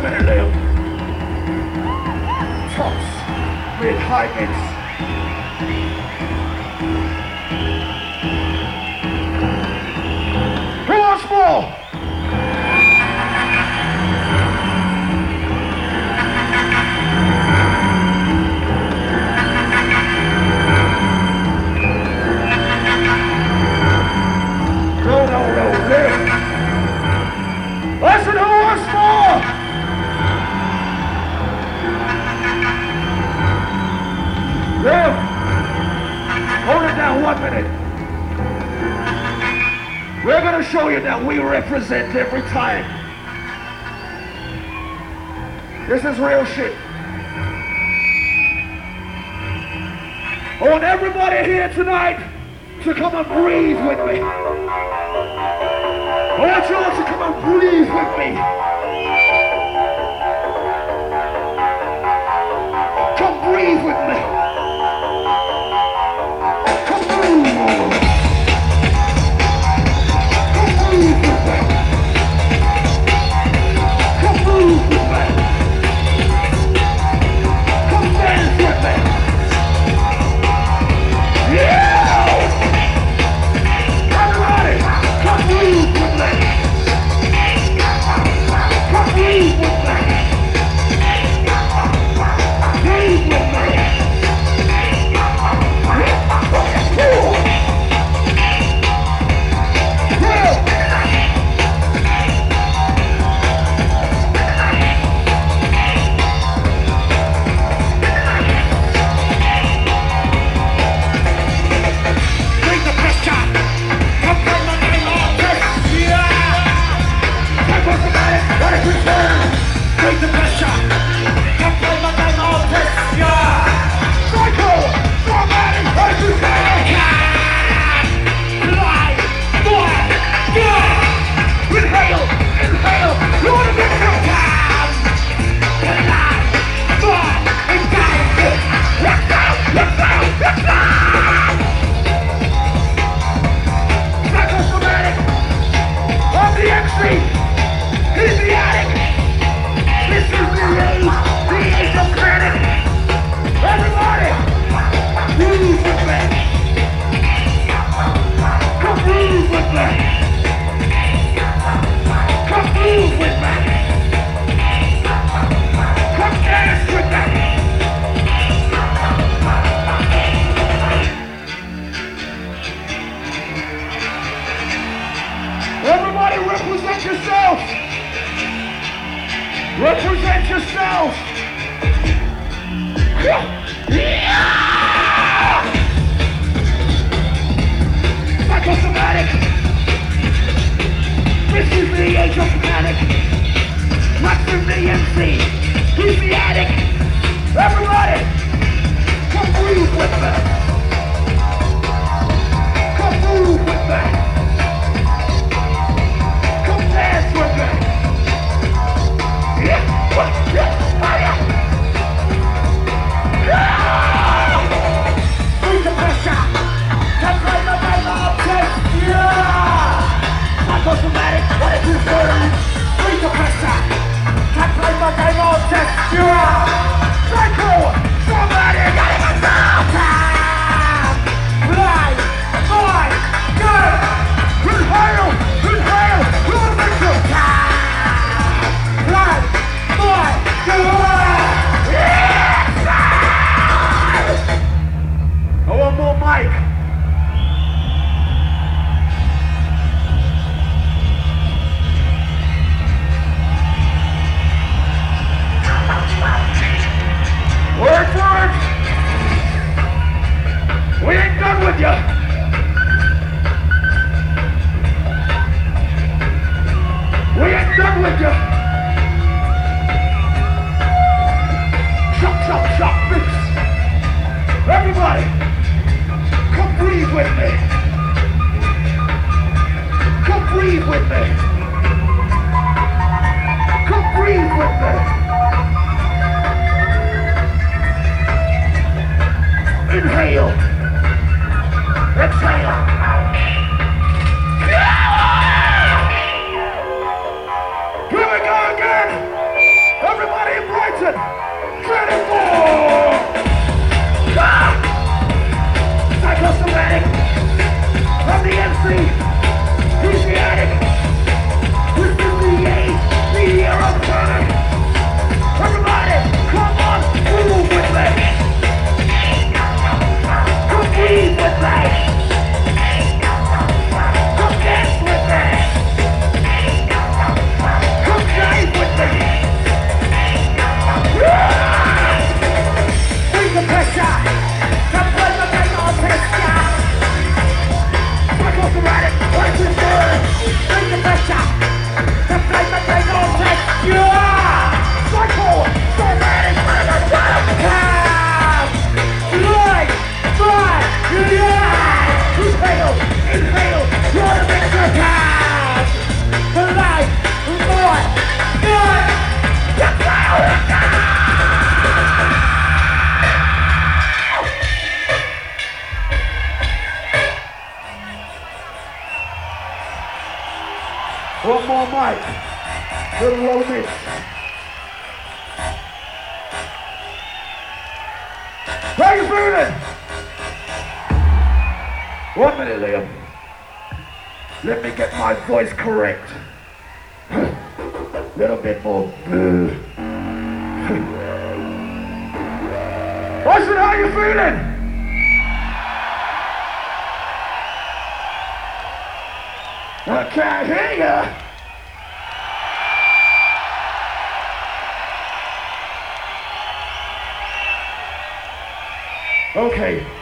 minute, Liam. Tops, mid, high mids. Who wants more? No, Liam. Listen, who wants more? Liam, hold it down 1 minute. We're gonna show you that we represent every time. This is real shit. I want everybody here tonight to come and breathe with me. I want you all to come and breathe with me. Come breathe with me. Come breathe. Come breathe with me. Come breathe with me. Come dance with me. Yeah! Everybody, come breathe with me. Come breathe with me. Breathe with me. Take the pressure, can't play my game all this, yeah! Psycho, dramatic, as you say! Fly, yeah! Inhale, you wanna get some time! Alive, fly, and die, let's go! Psychosomatic, on the MC, he's the addict! This is the age of panic! Everybody! Move with me! Come move with me! Come move with me! Come dance with me! Everybody represent yourself! Represent yourself! Psychosomatic! This is the age of panic! Maxim the MC! He's the addict! Everybody! Come breathe with me! Come move with me! Come dance with me! Bring the pressure! Can't play my game all day! Yeah! Psychosomatic, what is this burden? Bring the pressure! Can't play my game all day! Yeah! Psycho! Somebody gotta get down! Fly! Fly! Good! Inhale! You're the victim! Fly! I want more mic. Word for it. We ain't done with you. We ain't done with you. Chop, mix. Everybody, come breathe with me. Come breathe with me. Come breathe with me. Inhale. Exhale. Here we go again. my mic. Little low mix. How you feeling? 1 minute, Liam. Let me get my voice correct. Little bit more. Austin, how you feeling? I can't hear ya. Okay.